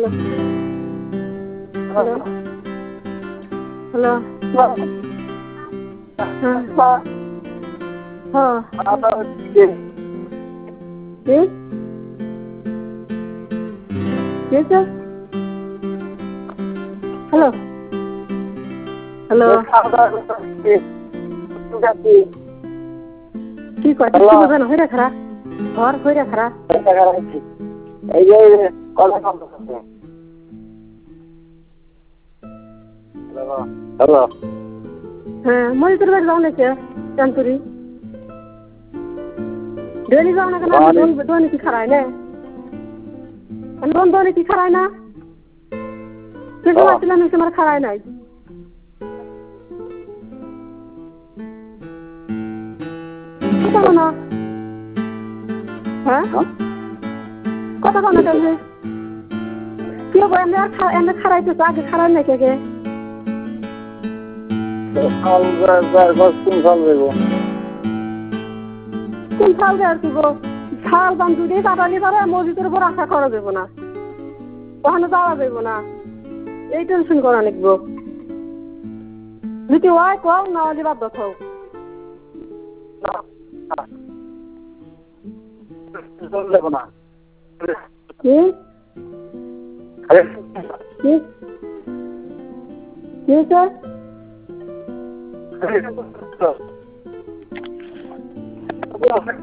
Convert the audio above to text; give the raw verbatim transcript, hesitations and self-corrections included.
hello hello হ্যাঁ হ্যাঁ কি হয়েছে হ্যালো হ্যালো কি কথা বোঝানো হয়ে খারা ঘর হয়ে খারা এই যে কথা হ্যালো হ্যাঁ মরিতুর বাড়ি যাও নাকি চান্তুরি ডেলি যাও না কেন দোনে কি খারায় না দোন দোনে কি খারায় না তুই আসলাম তোমার খারায় নাই কথা না হ্যাঁ কথা বলো কেন কি হবো এমনি আর এমনি খারাইতে আগে খারাই নাই কে কোন ফাল দেয় আর কি গো শাল বান্ধু দিয়ে কাটালি পারে মসজিদের উপর আশা করা যাবো না ওখানে যাওয়া যাবো না এই টেনশন করা লিখবো যদি ওয়াই কও না হলে বাদ দাও কি কি কি স্যার